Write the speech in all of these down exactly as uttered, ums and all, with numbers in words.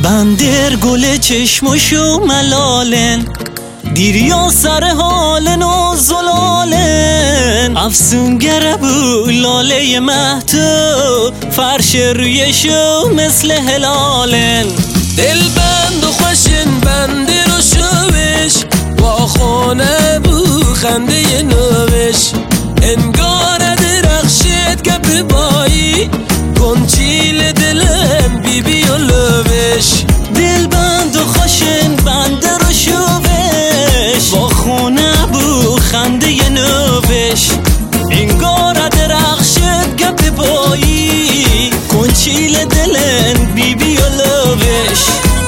بندر گل چشمشو ملالن دیریا سر حالن و زلالن افسونگر بو لاله مهتو فرش رویشو مثل هلالن دل بند و خوشن بنده رو شوش با خونه بو خنده نوش انگار درخشت گپ بایی گنچیل دلم بی بی و لوش دل بند و خوشن بنده رو شوش با خونه بو خنده نوش انگار درخشت گپ بایی گنچیل دلم بی بی و لوش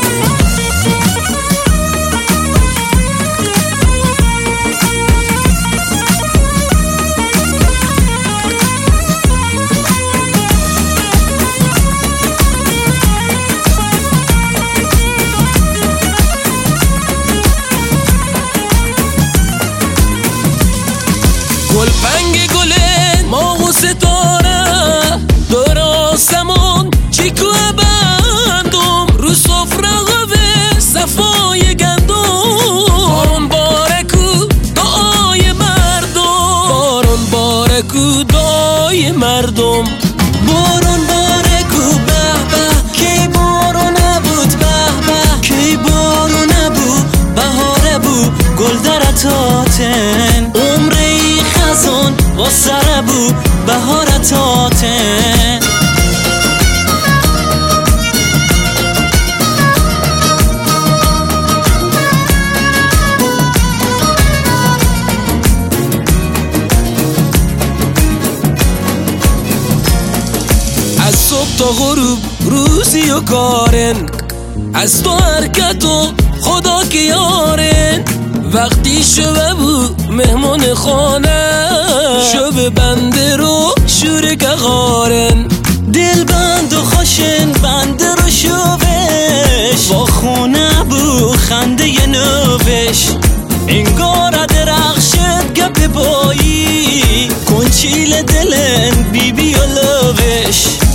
گل پنگ گله ماه و ستاره دور آسمون چیکو بندم رو سفره قوه صفای گندم بارون بارکو دعای مردم بارون بارکو دعای مردم بارون بارکو به به کی بارون نبود به به کی بارون نبود بهاره بو گل درتاتن عمری خزان و سر بو بهارتاتن از صبح تا غروب روزی و کارن از تو حرکت و خدا که یارن وقتی شوه بو مهمون خانه شوه بنده رو شورک غارن دل بند و خوشن بنده رو شوش با خونه بو خنده نوش انگار درخشت گپ بایی کنچیل دلن بی بی و لوش